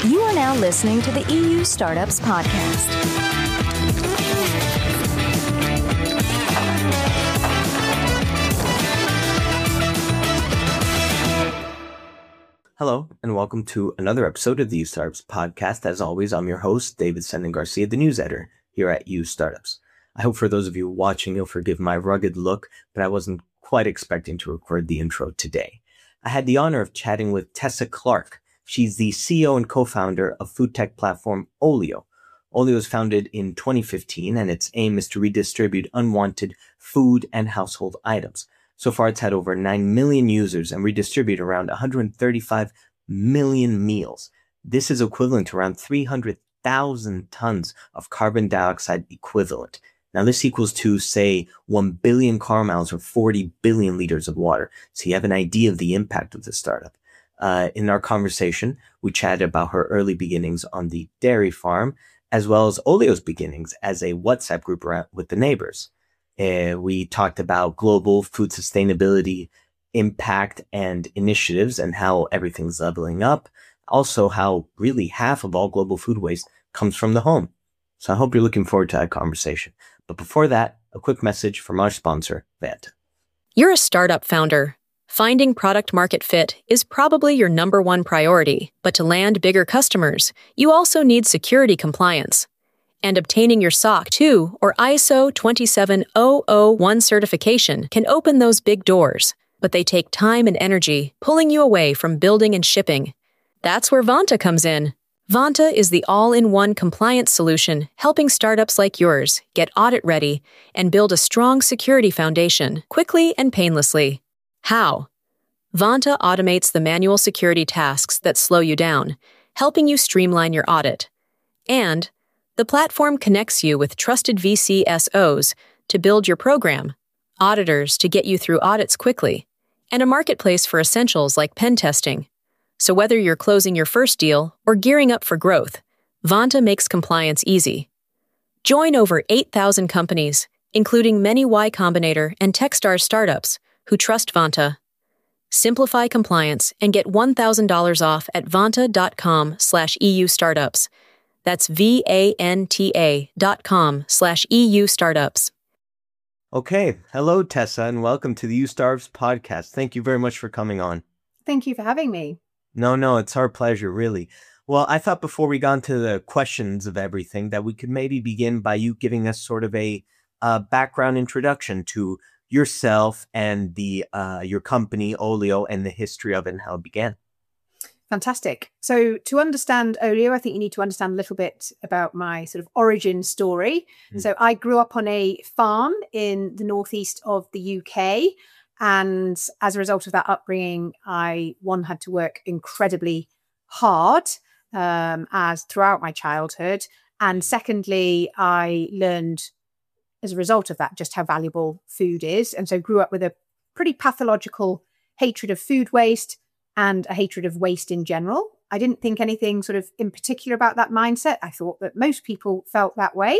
You are now listening to the EU Startups Podcast. Hello, and welcome to another episode of the EU Startups Podcast. As always, I'm your host, David Senden Garcia, the news editor here at EU Startups. I hope for those of you watching, you'll forgive my rugged look, but I wasn't quite expecting to record the intro today. I had the honor of chatting with Tessa Clark. She's the CEO and co-founder of food tech platform Olio. Olio was founded in 2015, and its aim is to redistribute unwanted food and household items. So far, it's had over 9 million users and redistribute around 135 million meals. This is equivalent to around 300,000 tons of carbon dioxide equivalent. Now, this equals to, say, 1 billion car miles or 40 billion liters of water. So you have an idea of the impact of this startup. In our conversation, we chatted about her early beginnings on the dairy farm, as well as Olio's beginnings as a WhatsApp group with the neighbors. We talked about global food sustainability impact and initiatives and how everything's leveling up. Also, how really half of all global food waste comes from the home. So I hope you're looking forward to that conversation. But before that, a quick message from our sponsor, Vanta. You're a startup founder. Finding product market fit is probably your number one priority. But to land bigger customers, you also need security compliance. And obtaining your SOC 2 or ISO 27001 certification can open those big doors, but they take time and energy, pulling you away from building and shipping. That's where Vanta comes in. Vanta is the all-in-one compliance solution helping startups like yours get audit ready and build a strong security foundation quickly and painlessly. How? Vanta automates the manual security tasks that slow you down, helping you streamline your audit. And the platform connects you with trusted VCSOs to build your program, auditors to get you through audits quickly, and a marketplace for essentials like pen testing. So whether you're closing your first deal or gearing up for growth, Vanta makes compliance easy. Join over 8,000 companies, including many Y Combinator and Techstars startups, who trust Vanta. Simplify compliance and get $1,000 off at vanta.com/EU startups. That's VANTA.com/EU startups. Okay. Hello, Tessa, and welcome to the EU Startups Podcast. Thank you very much for coming on. Thank you for having me. No, it's our pleasure, really. Well, I thought before we got into the questions of everything that we could maybe begin by you giving us sort of a background introduction to yourself and the your company, Olio, and the history of it and how it began. Fantastic. So to understand Olio, I think you need to understand a little bit about my sort of origin story. So I grew up on a farm in the northeast of the UK. And as a result of that upbringing, I had to work incredibly hard as throughout my childhood. And secondly, I learned as a result of that just how valuable food is. And so grew up with a pretty pathological hatred of food waste and a hatred of waste in general. I didn't think anything sort of in particular about that mindset. I thought that most people felt that way.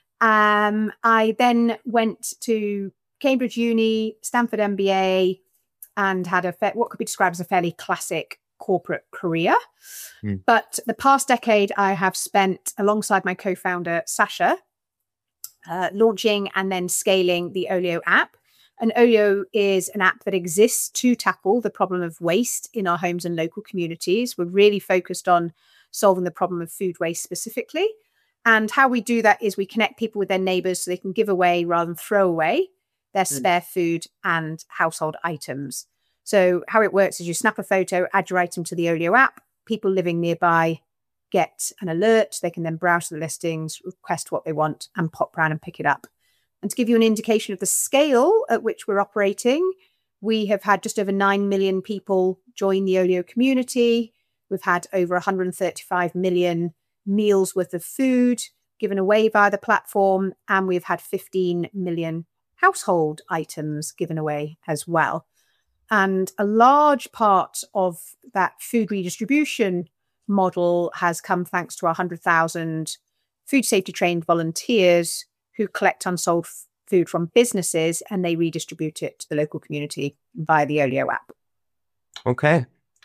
I then went to Cambridge Uni, Stanford MBA, and had what could be described as a fairly classic corporate career. But the past decade I have spent alongside my co-founder, Sasha, launching and then scaling the Olio app. And Olio is an app that exists to tackle the problem of waste in our homes and local communities. We're really focused on solving the problem of food waste specifically. And how we do that is we connect people with their neighbors so they can give away rather than throw away their spare food and household items. So how it works is you snap a photo, add your item to the Olio app. People living nearby get an alert. They can then browse the listings, request what they want, and pop round and pick it up. And to give you an indication of the scale at which we're operating, we have had just over 9 million people join the Olio community. We've had over 135 million meals worth of food given away via the platform. And we've had 15 million household items given away as well. And a large part of that food redistribution model has come thanks to our 100,000 food safety trained volunteers who collect unsold food from businesses and they redistribute it to the local community via the Olio app. Okay.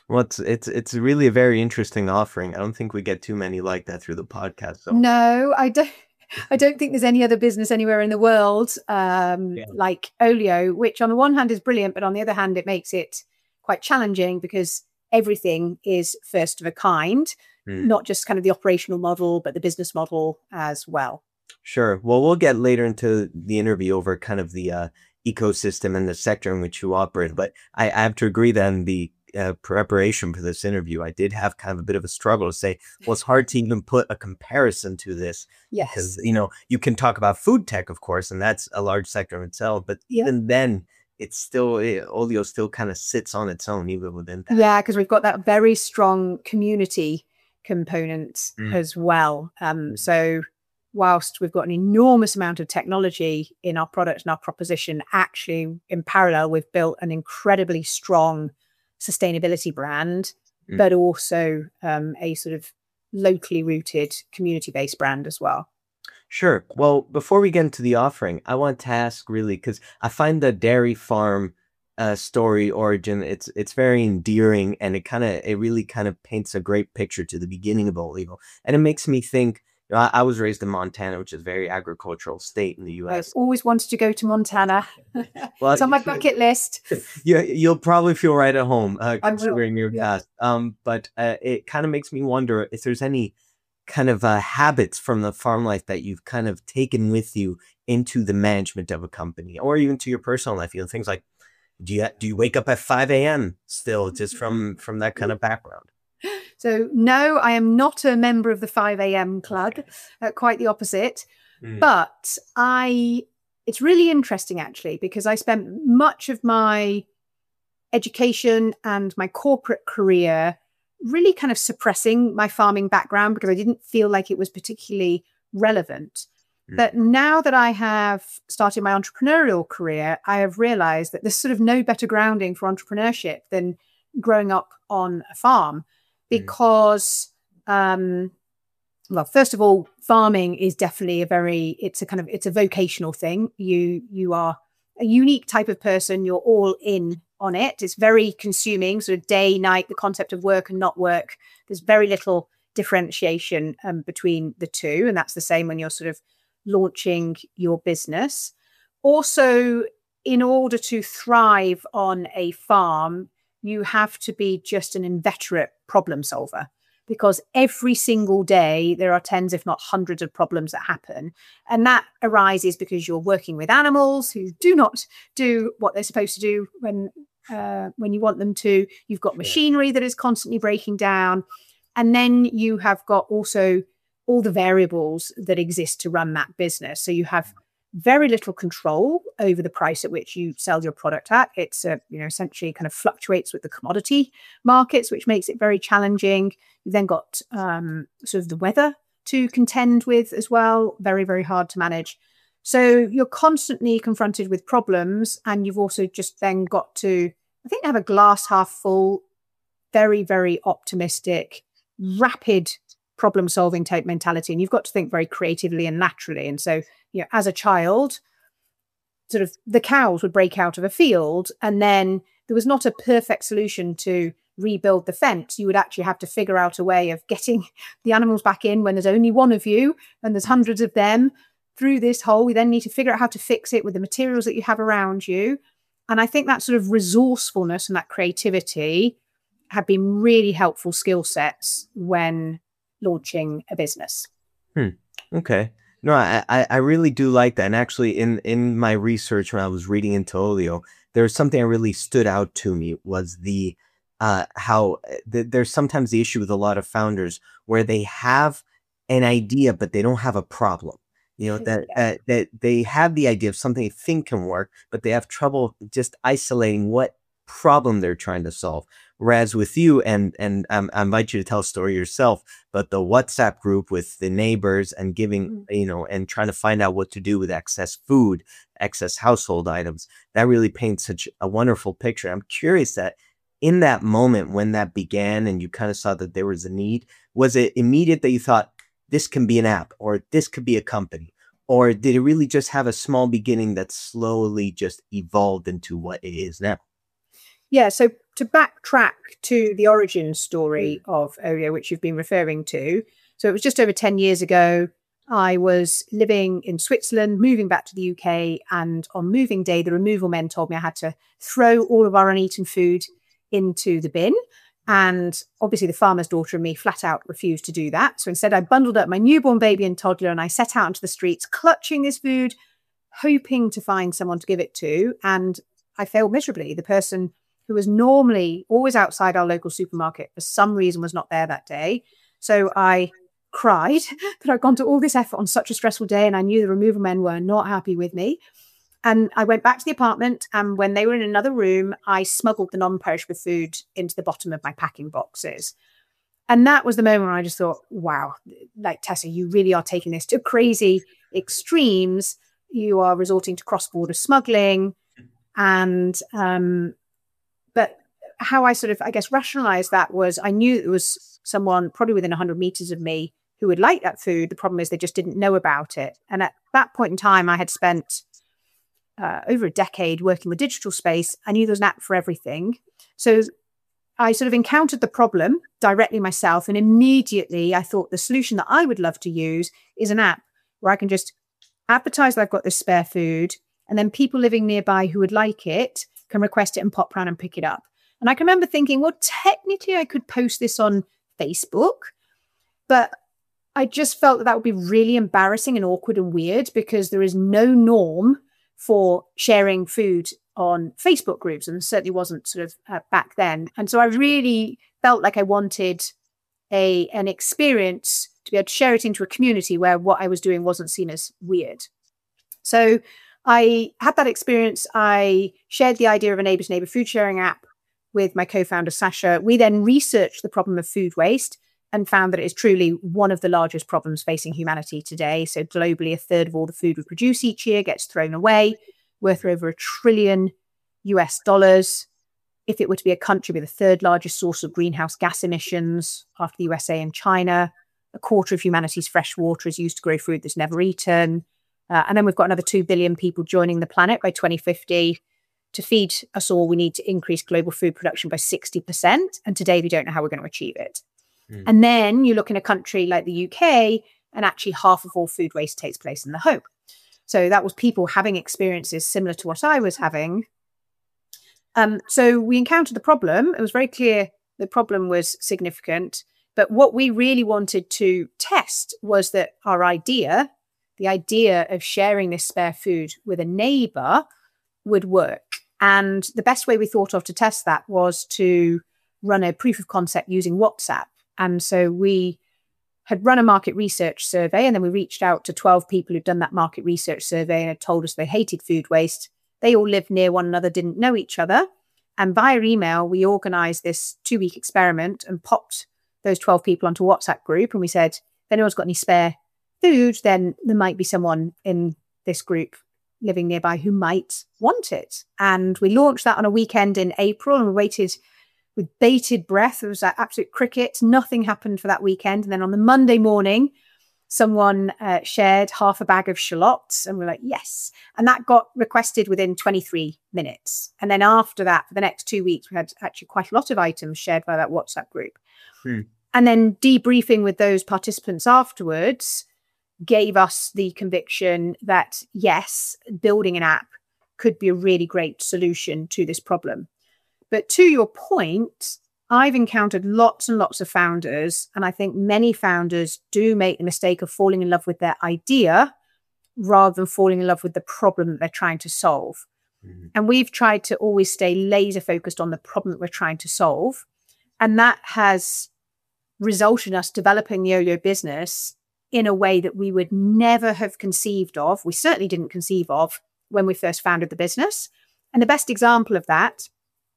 Well, it's really a very interesting offering. I don't think we get too many like that through the podcast. So No, I don't. I don't think there's any other business anywhere in the world like Olio, which on the one hand is brilliant, but on the other hand, it makes it quite challenging because everything is first of a kind, not just kind of the operational model, but the business model as well. Sure. Well, we'll get later into the interview over kind of the ecosystem and the sector in which you operate. But I have to agree that in the preparation for this interview, I did have kind of a bit of a struggle to say, well, it's hard to even put a comparison to this. Yes. Because, you can talk about food tech, of course, and that's a large sector in itself. But even then, it's still, Olio still kind of sits on its own, even within that. Yeah, because we've got that very strong community component as well. So whilst we've got an enormous amount of technology in our product and our proposition, actually in parallel, we've built an incredibly strong sustainability brand, but also a sort of locally rooted community-based brand as well. Sure. Well, before we get into the offering, I want to ask really, because I find the dairy farm story origin, it's very endearing, and it really kind of paints a great picture to the beginning of Olio. And it makes me think, I was raised in Montana, which is a very agricultural state in the U.S. I've always wanted to go to Montana. Well, it's on my bucket list. You'll probably feel right at home considering your past. But it kind of makes me wonder if there's any kind of habits from the farm life that you've kind of taken with you into the management of a company, or even to your personal life. Things like, do you wake up at 5 a.m. still, just from that kind of background? So no, I am not a member of the 5 a.m. club, quite the opposite. But it's really interesting actually, because I spent much of my education and my corporate career really kind of suppressing my farming background because I didn't feel like it was particularly relevant. But now that I have started my entrepreneurial career, I have realized that there's sort of no better grounding for entrepreneurship than growing up on a farm. Because, well, first of all, farming is definitely it's a vocational thing. You are a unique type of person. You're all in on it. It's very consuming, sort of day, night, the concept of work and not work. There's very little differentiation between the two. And that's the same when you're sort of launching your business. Also, in order to thrive on a farm, you have to be just an inveterate problem solver, because every single day there are tens, if not hundreds of problems that happen. And that arises because you're working with animals who do not do what they're supposed to do when you want them to. You've got machinery that is constantly breaking down. And then you have got also all the variables that exist to run that business. So you have very little control over the price at which you sell your product at. It's essentially kind of fluctuates with the commodity markets, which makes it very challenging. You've then got sort of the weather to contend with as well. Very, very hard to manage. So you're constantly confronted with problems, and you've also just then got to, I think, have a glass half full, very, very optimistic, rapid problem solving type mentality. And you've got to think very creatively and laterally. And so, as a child, sort of the cows would break out of a field, and then there was not a perfect solution to rebuild the fence. You would actually have to figure out a way of getting the animals back in when there's only one of you and there's hundreds of them through this hole. We then need to figure out how to fix it with the materials that you have around you. And I think that sort of resourcefulness and that creativity have been really helpful skill sets when launching a business. Okay. No, I really do like that. And actually in my research when I was reading into Olio, there was something that really stood out to me was the how there's sometimes the issue with a lot of founders where they have an idea, but they don't have a problem. That they have the idea of something they think can work, but they have trouble just isolating what problem they're trying to solve. Whereas with you, and I invite you to tell a story yourself, but the WhatsApp group with the neighbors and giving, and trying to find out what to do with excess food, excess household items, that really paints such a wonderful picture. I'm curious that in that moment when that began and you kind of saw that there was a need, was it immediate that you thought this can be an app or this could be a company? Or did it really just have a small beginning that slowly just evolved into what it is now? Yeah, so to backtrack to the origin story of Olio, which you've been referring to. So it was just over 10 years ago. I was living in Switzerland, moving back to the UK, and on moving day, the removal men told me I had to throw all of our uneaten food into the bin. And obviously the farmer's daughter and me flat out refused to do that. So instead I bundled up my newborn baby and toddler and I set out into the streets, clutching this food, hoping to find someone to give it to. And I failed miserably. The person who was normally always outside our local supermarket for some reason was not there that day. So I cried that I'd gone to all this effort on such a stressful day, and I knew the removal men were not happy with me. And I went back to the apartment, and when they were in another room, I smuggled the non-perishable food into the bottom of my packing boxes. And that was the moment when I just thought, wow, like, Tessa, you really are taking this to crazy extremes. You are resorting to cross-border smuggling. And but how I sort of, I guess, rationalized that was I knew it was someone probably within 100 meters of me who would like that food. The problem is they just didn't know about it. And at that point in time, I had spent over a decade working with digital space. I knew there was an app for everything. So I sort of encountered the problem directly myself. And immediately I thought the solution that I would love to use is an app where I can just advertise that I've got this spare food. And then people living nearby who would like it can request it and pop round and pick it up. And I can remember thinking, well, technically I could post this on Facebook, but I just felt that would be really embarrassing and awkward and weird because there is no norm for sharing food on Facebook groups, and certainly wasn't sort of back then. And so I really felt like I wanted an experience to be able to share it into a community where what I was doing wasn't seen as weird. So I had that experience. I shared the idea of a neighbor-to-neighbor food sharing app with my co-founder, Sasha. We then researched the problem of food waste and found that it is truly one of the largest problems facing humanity today. So globally, a third of all the food we produce each year gets thrown away, worth over $1 trillion. If it were to be a country, it'd be the third largest source of greenhouse gas emissions after the USA and China. A quarter of humanity's fresh water is used to grow food that's never eaten. And then we've got another 2 billion people joining the planet by 2050. To feed us all, we need to increase global food production by 60%. And today we don't know how we're going to achieve it. And then you look in a country like the UK, and actually half of all food waste takes place in the home. So that was people having experiences similar to what I was having. So we encountered the problem. It was very clear the problem was significant. But what we really wanted to test was that our idea, the idea of sharing this spare food with a neighbor, would work. And the best way we thought of to test that was to run a proof of concept using WhatsApp. And so we had run a market research survey, and then we reached out to 12 people who'd done that market research survey and had told us they hated food waste. They all lived near one another, didn't know each other. And via email, we organized this 2-week experiment and popped those 12 people onto a WhatsApp group. And we said, if anyone's got any spare food, then there might be someone in this group living nearby who might want it. And we launched that on a weekend in April, and we waited with bated breath. It was like absolute cricket. Nothing happened for that weekend. And then on the Monday morning, someone shared half a bag of shallots, and we're like, yes. And that got requested within 23 minutes. And then after that, for the next 2 weeks, we had actually quite a lot of items shared by that WhatsApp group. And then debriefing with those participants afterwards gave us the conviction that, yes, building an app could be a really great solution to this problem. But to your point, I've encountered lots and lots of founders, and I think many founders do make the mistake of falling in love with their idea rather than falling in love with the problem that they're trying to solve. And we've tried to always stay laser focused on the problem that we're trying to solve. And that has resulted in us developing the Olio business in a way that we would never have conceived of. We certainly didn't conceive of when we first founded the business. And the best example of that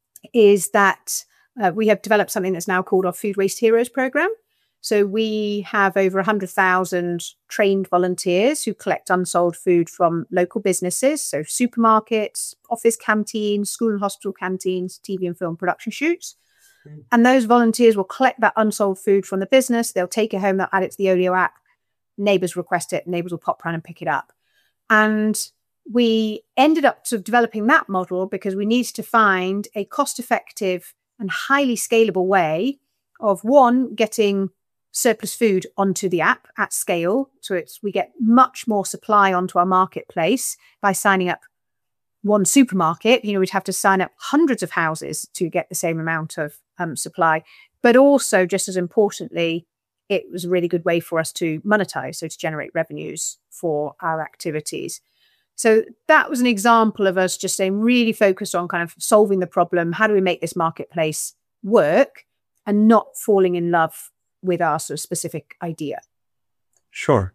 is that we have developed something that's now called our Food Waste Heroes program. So we have over 100,000 trained volunteers who collect unsold food from local businesses, so supermarkets, office canteens, school and hospital canteens, TV and film production shoots. And those volunteers will collect that unsold food from the business. They'll take it home, they'll add it to the Olio app. Neighbors request it, neighbors will pop around and pick it up. And we ended up sort of developing that model because we needed to find a cost-effective and highly scalable way of, one, getting surplus food onto the app at scale. So we get much more supply onto our marketplace by signing up one supermarket. We'd have to sign up hundreds of houses to get the same amount of supply. But also, just as importantly, it was a really good way for us to monetize, so to generate revenues for our activities. So that was an example of us just staying really focused on kind of solving the problem. How do we make this marketplace work, and not falling in love with our sort of specific idea? Sure.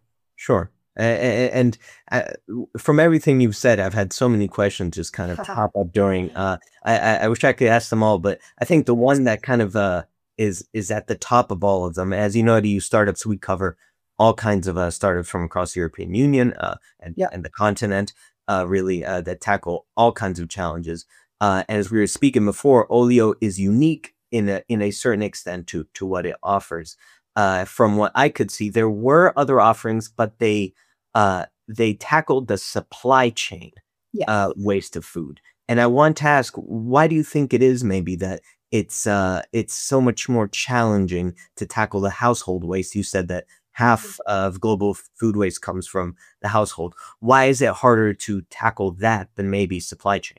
And from everything you've said, I've had so many questions just kind of pop up during. I wish I could ask them all, but I think the one that kind of is at the top of all of them, as you know, at EU Startups, we cover all kinds of startups from across the European Union and the continent, really that tackle all kinds of challenges. And as we were speaking before, Olio is unique in a certain extent to what it offers. From what I could see, there were other offerings, but they tackled the supply chain waste of food. And I want to ask, why do you think it is maybe that it's so much more challenging to tackle the household waste? You said that half of global food waste comes from the household. Why is it harder to tackle that than maybe supply chain?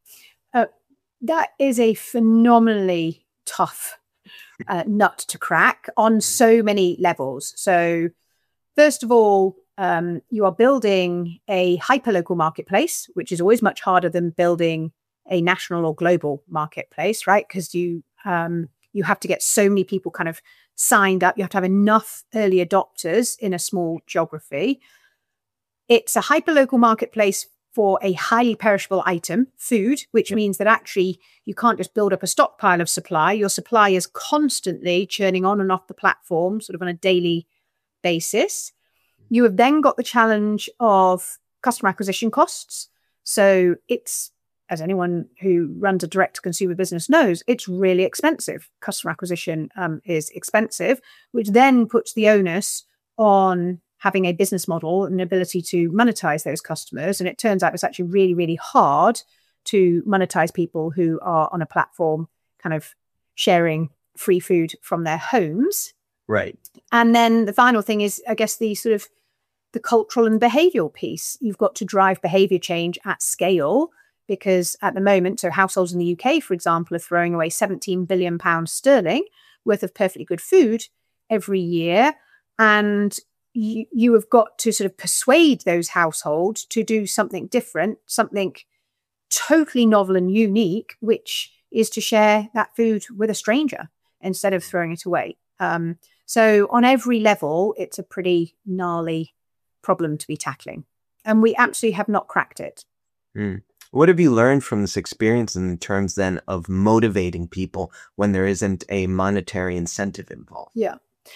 That is a phenomenally tough nut to crack on so many levels. So first of all, you are building a hyperlocal marketplace, which is always much harder than building a national or global marketplace, right? Because you have to get so many people kind of signed up. You have to have enough early adopters in a small geography. It's a hyperlocal marketplace for a highly perishable item, food, which means that actually you can't just build up a stockpile of supply. Your supply is constantly churning on and off the platform, sort of on a daily basis. You have then got the challenge of customer acquisition costs. So it's, as anyone who runs a direct-to-consumer business knows, it's really expensive. Customer acquisition is expensive, which then puts the onus on having a business model and an ability to monetize those customers. And it turns out it's actually really, really hard to monetize people who are on a platform kind of sharing free food from their homes. Right. And then the final thing is, I guess, the sort of the cultural and behavioral piece. You've got to drive behavior change at scale, because at the moment, so households in the UK, for example, are throwing away £17 billion worth of perfectly good food every year. And you have got to sort of persuade those households to do something different, something totally novel and unique, which is to share that food with a stranger instead of throwing it away. So on every level, it's a pretty gnarly problem to be tackling. And we absolutely have not cracked it. What have you learned from this experience in terms then of motivating people when there isn't a monetary incentive involved? Yeah.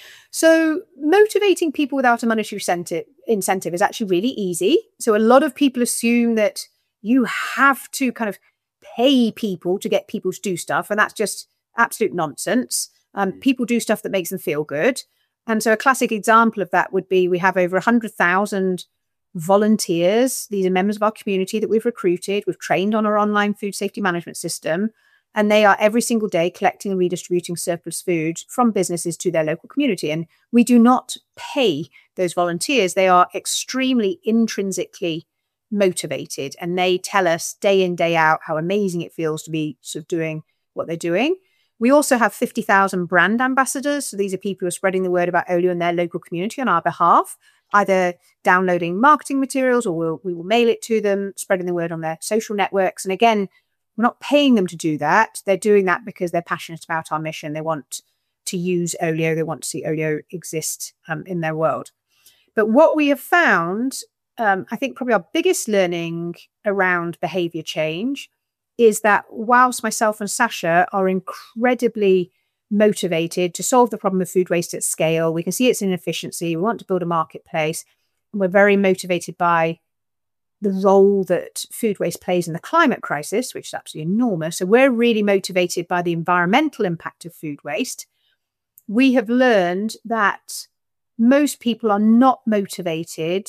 So motivating people without a monetary incentive is actually really easy. So a lot of people assume that you have to kind of pay people to get people to do stuff. And that's just absolute nonsense. People do stuff that makes them feel good. And so a classic example of that would be, we have over 100,000 volunteers. These are members of our community that we've recruited. We've trained on our online food safety management system. And they are every single day collecting and redistributing surplus food from businesses to their local community. And we do not pay those volunteers. They are extremely intrinsically motivated. And they tell us day in, day out how amazing it feels to be sort of doing what they're doing. We also have 50,000 brand ambassadors. So these are people who are spreading the word about Olio in their local community on our behalf, either downloading marketing materials, or we will mail it to them, spreading the word on their social networks. And again, we're not paying them to do that. They're doing that because they're passionate about our mission. They want to use Olio. They want to see Olio exist in their world. But what we have found, I think probably our biggest learning around behavior change is that whilst myself and Sasha are incredibly motivated to solve the problem of food waste at scale, we can see its inefficiency, we want to build a marketplace, and we're very motivated by the role that food waste plays in the climate crisis, which is absolutely enormous. So we're really motivated by the environmental impact of food waste. We have learned that most people are not motivated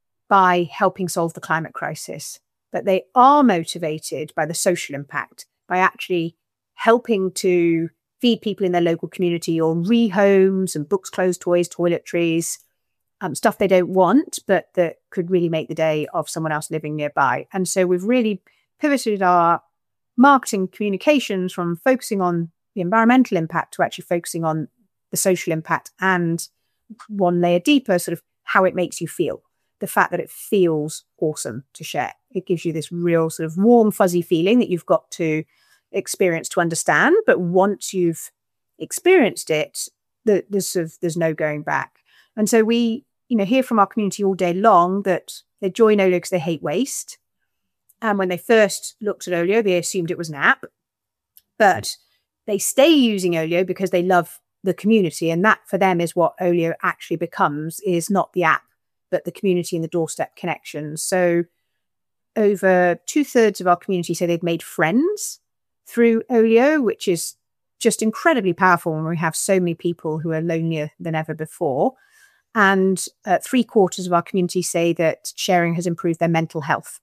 by helping solve the climate crisis, but they are motivated by the social impact, by actually helping to feed people in their local community or rehomes and books, clothes, toys, toiletries, stuff they don't want, but that could really make the day of someone else living nearby. And so we've really pivoted our marketing communications from focusing on the environmental impact to actually focusing on the social impact, and one layer deeper, sort of how it makes you feel. The fact that it feels awesome to share. It gives you this real sort of warm, fuzzy feeling that you've got to experience to understand. But once you've experienced it, there's no going back. And so we, hear from our community all day long that they join Olio because they hate waste. And when they first looked at Olio, they assumed it was an app. But they stay using Olio because they love the community. And that for them is what Olio actually becomes, is not the app, but the community and the doorstep connections. So over 2/3 of our community say they've made friends through Olio, which is just incredibly powerful when we have so many people who are lonelier than ever before. And 3/4 of our community say that sharing has improved their mental health.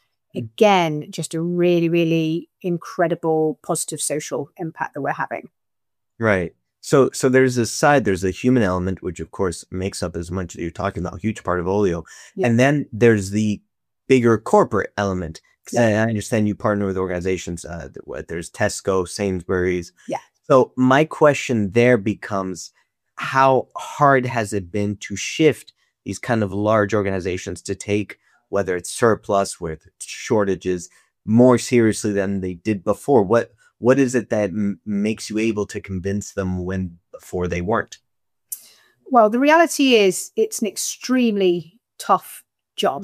Again, just a really, really incredible positive social impact that we're having. Right. So there's a human element, which of course makes up as much as you're talking about, a huge part of Olio. Yeah. And then there's the bigger corporate element. Yeah. I understand you partner with organizations, there's Tesco, Sainsbury's. Yeah. So my question there becomes, how hard has it been to shift these kind of large organizations to take, whether it's surplus, whether it's shortages, more seriously than they did before? What is it that makes you able to convince them when before they weren't? Well, the reality is it's an extremely tough job,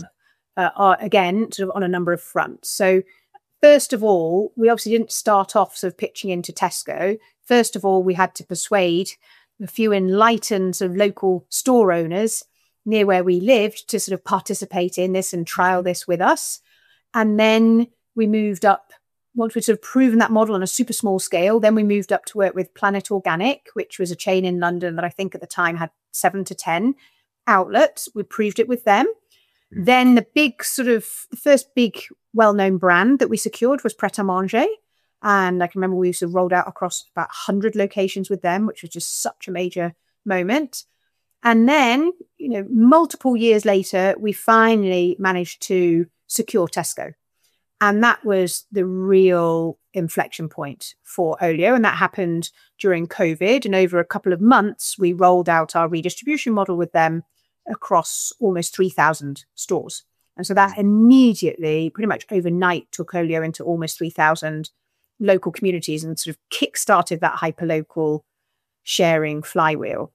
again, sort of on a number of fronts. So first of all, we obviously didn't start off sort of pitching into Tesco. First of all, we had to persuade a few enlightened sort of local store owners near where we lived to sort of participate in this and trial this with us. And then we moved up. Once we'd sort of proven that model on a super small scale, then we moved up to work with Planet Organic, which was a chain in London that I think at the time had 7 to 10 outlets. We proved it with them. Mm. Then the first big well-known brand that we secured was Pret A Manger. And I can remember we sort of rolled out across about 100 locations with them, which was just such a major moment. And then, multiple years later, we finally managed to secure Tesco. And that was the real inflection point for Olio. And that happened during COVID. And over a couple of months, we rolled out our redistribution model with them across almost 3,000 stores. And so that immediately, pretty much overnight, took Olio into almost 3,000 local communities and sort of kickstarted that hyperlocal sharing flywheel.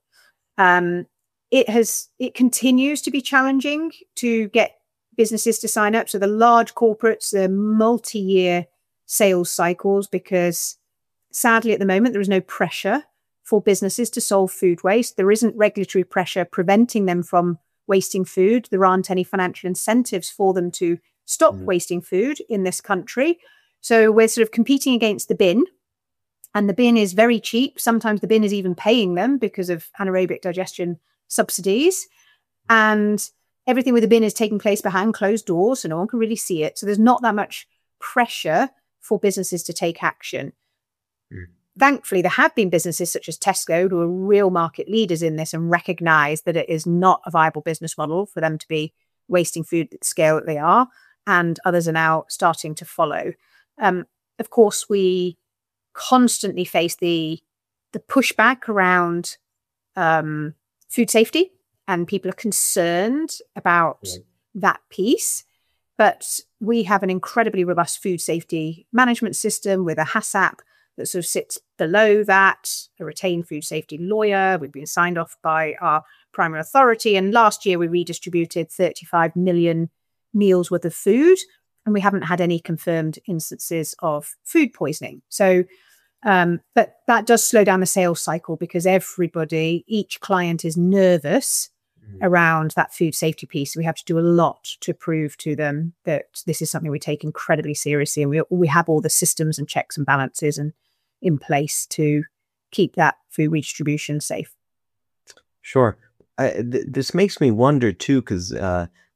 It continues to be challenging to get businesses to sign up. So the large corporates, the multi-year sales cycles, because sadly at the moment, there is no pressure for businesses to solve food waste. There isn't regulatory pressure preventing them from wasting food. There aren't any financial incentives for them to stop wasting food in this country. So we're sort of competing against the bin, and the bin is very cheap. Sometimes the bin is even paying them because of anaerobic digestion subsidies. And everything with the bin is taking place behind closed doors, so no one can really see it. So there's not that much pressure for businesses to take action. Thankfully, there have been businesses such as Tesco who are real market leaders in this and recognize that it is not a viable business model for them to be wasting food at the scale that they are. And others are now starting to follow. Of course, we constantly face the pushback around food safety. And people are concerned about that piece. But we have an incredibly robust food safety management system with a HACCP that sort of sits below that, a retained food safety lawyer. We've been signed off by our primary authority. And last year, we redistributed 35 million meals worth of food. And we haven't had any confirmed instances of food poisoning. So, but that does slow down the sales cycle because each client is nervous around that food safety piece. We have to do a lot to prove to them that this is something we take incredibly seriously, and we have all the systems and checks and balances and in place to keep that food redistribution safe. Sure. This makes me wonder too, because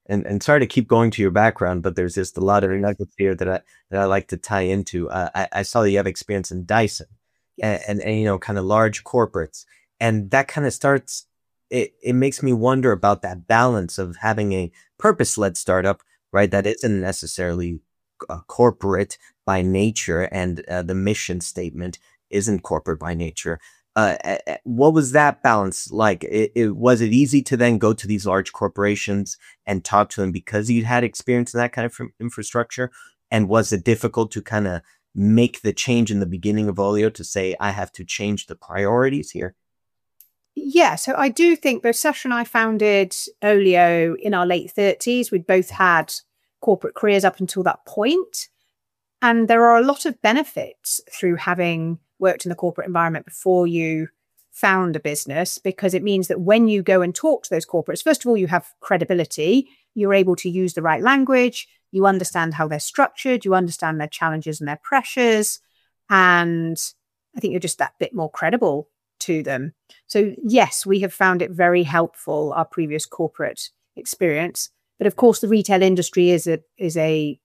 and sorry to keep going to your background, but there's just a lot of nuggets here that I like to tie into. I saw that you have experience in Dyson, Yes. and kind of large corporates, and that kind of starts. It makes me wonder about that balance of having a purpose-led startup, right? That isn't necessarily corporate by nature, and the mission statement isn't corporate by nature. What was that balance like? Was it easy to then go to these large corporations and talk to them because you had experience in that kind of infrastructure? And was it difficult to kind of make the change in the beginning of Olio to say, I have to change the priorities here? Yeah, so I do think both Sasha and I founded Olio in our late 30s. We'd both had corporate careers up until that point. And there are a lot of benefits through having worked in the corporate environment before you found a business, because it means that when you go and talk to those corporates, first of all, you have credibility, you're able to use the right language, you understand how they're structured, you understand their challenges and their pressures, and I think you're just that bit more credible to them. So yes, we have found it very helpful, our previous corporate experience. But of course, the retail industry is a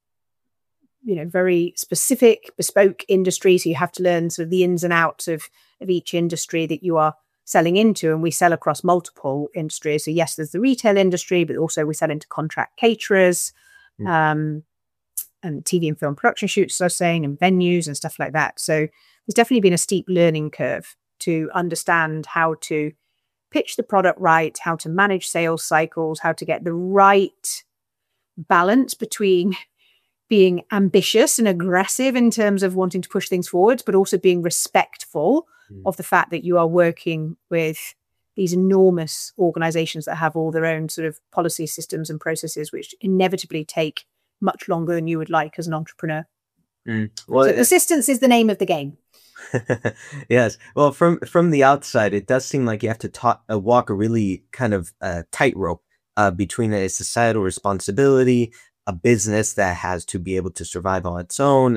very specific, bespoke industry. So you have to learn sort of the ins and outs of each industry that you are selling into. And we sell across multiple industries. So yes, there's the retail industry, but also we sell into contract caterers, and TV and film production shoots, as I was saying, and venues and stuff like that. So there's definitely been a steep learning curve to understand how to pitch the product right, how to manage sales cycles, how to get the right balance between being ambitious and aggressive in terms of wanting to push things forward, but also being respectful of the fact that you are working with these enormous organizations that have all their own sort of policy systems and processes, which inevitably take much longer than you would like as an entrepreneur. Well, so persistence is the name of the game. Yes. Well, from the outside, it does seem like you have to walk a really kind of tightrope between a societal responsibility, a business that has to be able to survive on its own.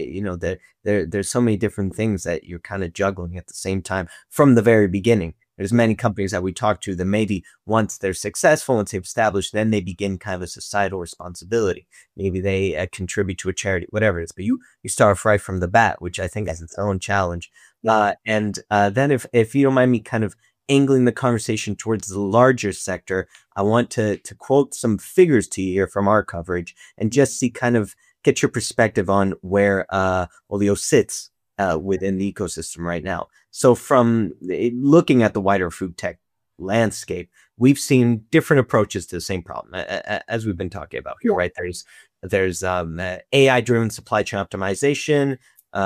There's so many different things that you're kind of juggling at the same time from the very beginning. There's many companies that we talk to that maybe once they're successful, once they've established, then they begin kind of a societal responsibility. Maybe they contribute to a charity, whatever it is. But you start right from the bat, which I think has its own challenge. And then if you don't mind me kind of angling the conversation towards the larger sector, I want to quote some figures to you here from our coverage and just get your perspective on where Olio sits within the ecosystem right now. So from looking at the wider food tech landscape, we've seen different approaches to the same problem, as we've been talking about here, right? There's AI-driven supply chain optimization,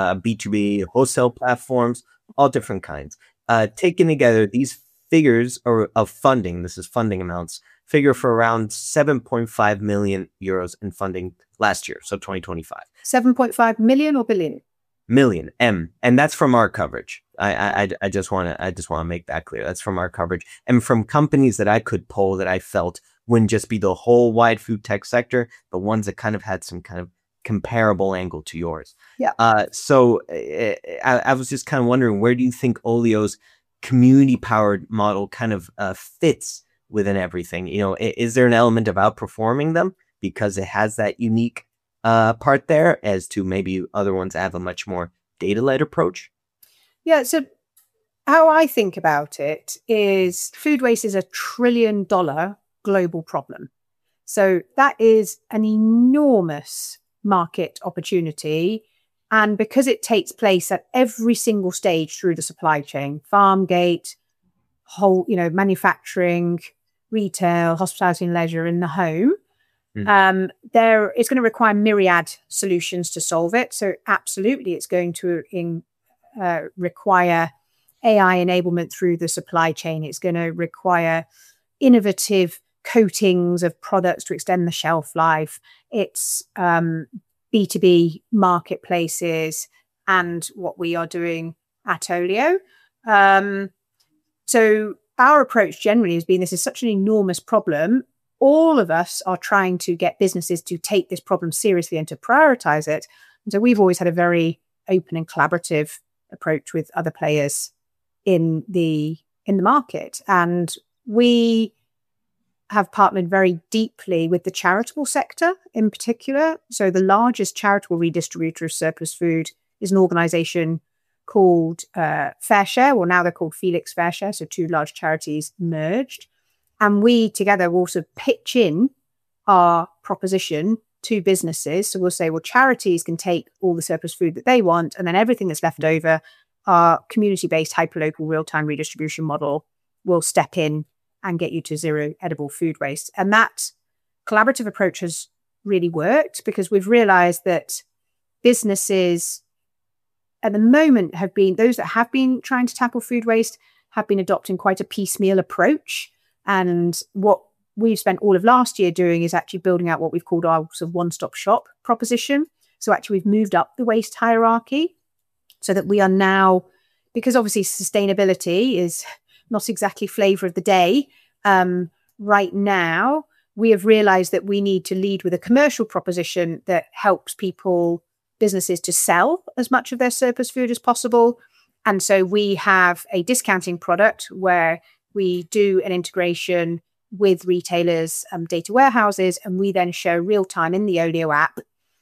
B2B wholesale platforms, all different kinds. Taken together, these figures of funding, this is funding amounts, figure for around 7.5 million euros in funding last year, so 2025. 7.5 million or billion? Million, and that's from our coverage. I just want to make that clear. That's from our coverage and from companies that I could poll that I felt wouldn't just be the whole wide food tech sector, but ones that kind of had some kind of comparable angle to yours. Yeah. So I was just kind of wondering, where do you think Olio's community powered model kind of fits within everything? Is there an element of outperforming them because it has that unique part there, as to maybe other ones have a much more data-led approach? Yeah, so how I think about it is food waste is $1 trillion global problem. So that is an enormous market opportunity. And because it takes place at every single stage through the supply chain, farm gate, whole, manufacturing, retail, hospitality and leisure, in the home, it's going to require myriad solutions to solve it. So absolutely, it's going to require AI enablement through the supply chain. It's going to require innovative coatings of products to extend the shelf life. It's B2B marketplaces and what we are doing at Olio. So our approach generally has been, this is such an enormous problem. All of us are trying to get businesses to take this problem seriously and to prioritize it. And so we've always had a very open and collaborative approach with other players in the market. And we have partnered very deeply with the charitable sector in particular. So the largest charitable redistributor of surplus food is an organization called FareShare. Well, now they're called Felix FareShare. So two large charities merged. And we together will also pitch in our proposition to businesses. So we'll say, well, charities can take all the surplus food that they want, and then everything that's left over, our community-based hyperlocal real-time redistribution model will step in and get you to zero edible food waste. And that collaborative approach has really worked because we've realized that businesses at the moment have been, those that have been trying to tackle food waste have been adopting quite a piecemeal approach. And what we've spent all of last year doing is actually building out what we've called our sort of one-stop shop proposition. So actually we've moved up the waste hierarchy so that we are now, because obviously sustainability is not exactly flavor of the day right now, we have realized that we need to lead with a commercial proposition that helps businesses to sell as much of their surplus food as possible. And so we have a discounting product where we do an integration with retailers, data warehouses, and we then show real time in the Olio app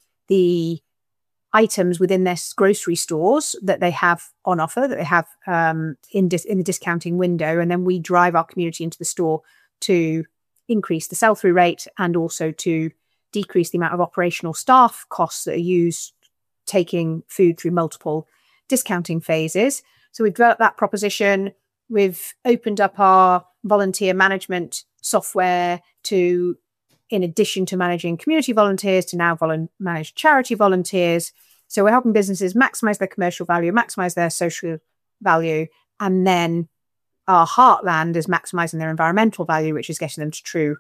the items within their grocery stores that they have on offer, that they have in the discounting window. And then we drive our community into the store to increase the sell-through rate and also to decrease the amount of operational staff costs that are used taking food through multiple discounting phases. So we've developed that proposition. We've opened up our volunteer management software to, in addition to managing community volunteers, to now manage charity volunteers. So we're helping businesses maximize their commercial value, maximize their social value, and then our heartland is maximizing their environmental value, which is getting them to true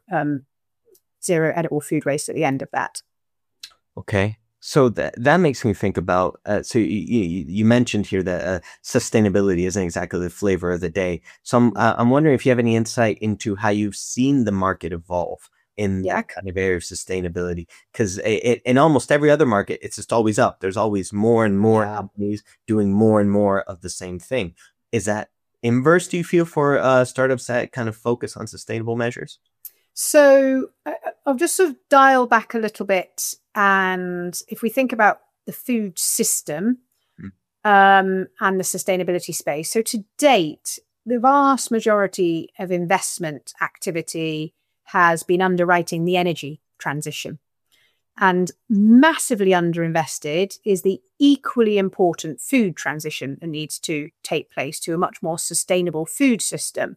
zero edible food waste at the end of that. Okay. So that makes me think about, so you mentioned here that sustainability isn't exactly the flavor of the day. So I'm wondering if you have any insight into how you've seen the market evolve in that kind of area of sustainability. Because in almost every other market, it's just always up. There's always more and more companies doing more and more of the same thing. Is that inverse, do you feel, for startups that kind of focus on sustainable measures? So I'll just sort of dial back a little bit. And if we think about the food system and the sustainability space, so to date, the vast majority of investment activity has been underwriting the energy transition. And massively underinvested is the equally important food transition that needs to take place to a much more sustainable food system.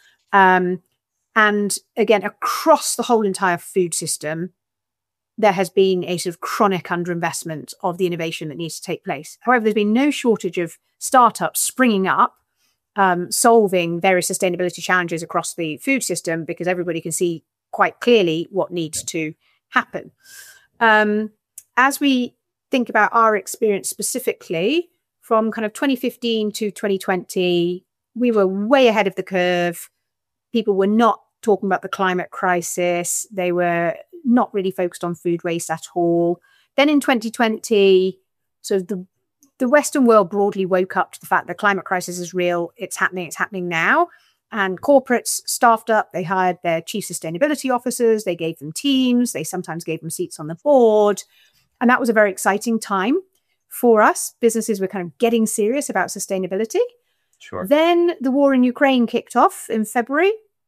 And again, across the whole entire food system, there has been a sort of chronic underinvestment of the innovation that needs to take place. However, there's been no shortage of startups springing up, solving various sustainability challenges across the food system because everybody can see quite clearly what needs to happen. As we think about our experience specifically, from kind of 2015 to 2020, we were way ahead of the curve. People were not talking about the climate crisis. They were not really focused on food waste at all. Then in 2020, so the Western world broadly woke up to the fact that the climate crisis is real. It's happening now. And corporates staffed up. They hired their chief sustainability officers. They gave them teams. They sometimes gave them seats on the board. And that was a very exciting time for us. Businesses were kind of getting serious about sustainability. Sure. Then the war in Ukraine kicked off in February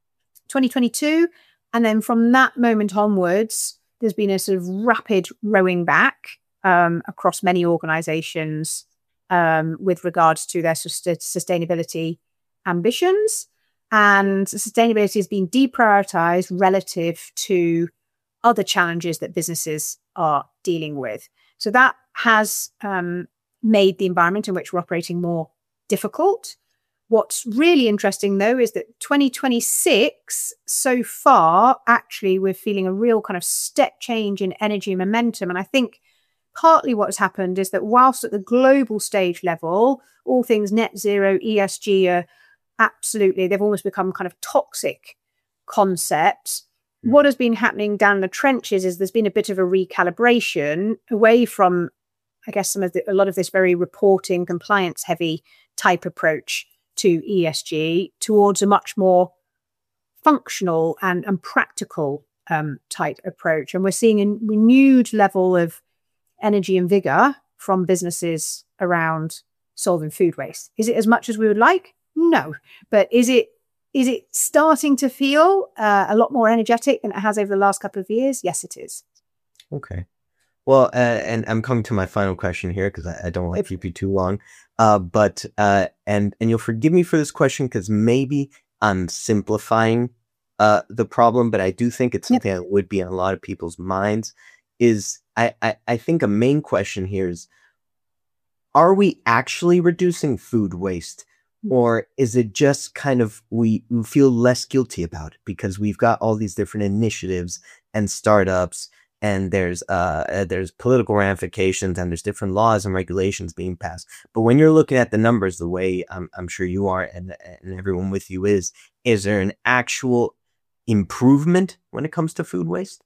2022. And then from that moment onwards, there's been a sort of rapid rowing back across many organizations with regards to their sustainability ambitions. And sustainability has been deprioritized relative to other challenges that businesses are dealing with. So that has made the environment in which we're operating more difficult. What's really interesting, though, is that 2026, so far, actually, we're feeling a real kind of step change in energy momentum. And I think partly what's happened is that whilst at the global stage level, all things net zero, ESG are absolutely, they've almost become kind of toxic concepts. What has been happening down the trenches is there's been a bit of a recalibration away from, I guess, a lot of this very reporting, compliance heavy type approach to ESG towards a much more functional and practical type approach. And we're seeing a renewed level of energy and vigor from businesses around solving food waste. Is it as much as we would like? No. But is it starting to feel a lot more energetic than it has over the last couple of years? Yes, it is. Okay. Well, and I'm coming to my final question here because I don't want to keep you too long. But you'll forgive me for this question because maybe I'm simplifying the problem, but I do think it's something that would be in a lot of people's minds. I think a main question here is, are we actually reducing food waste? Or is it just kind of we feel less guilty about it because we've got all these different initiatives and startups, and there's political ramifications, and there's different laws and regulations being passed. But when you're looking at the numbers, the way I'm sure you are, and everyone with you is there an actual improvement when it comes to food waste?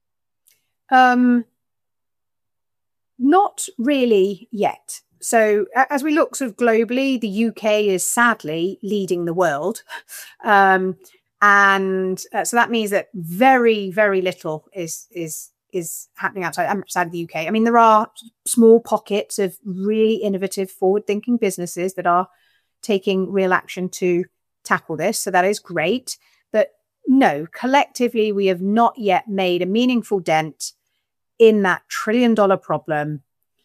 Not really yet. So as we look sort of globally, the UK is sadly leading the world. So that means that very, very little is happening outside of the UK. I mean, there are small pockets of really innovative, forward-thinking businesses that are taking real action to tackle this. So that is great. But no, collectively, we have not yet made a meaningful dent in that $1 trillion problem.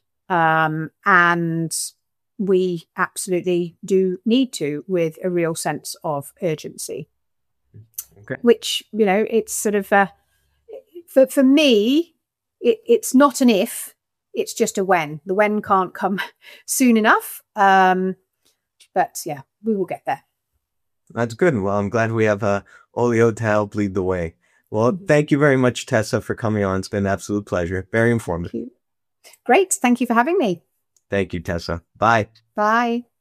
And we absolutely do need to, with a real sense of urgency. Okay. Which, it's sort of, for me, it's not an if, it's just a when. The when can't come soon enough. But yeah, we will get there. That's good. Well, I'm glad we have Olio to help lead the way. Well, thank you very much, Tessa, for coming on. It's been an absolute pleasure. Very informative. Great. Thank you for having me. Thank you, Tessa. Bye. Bye.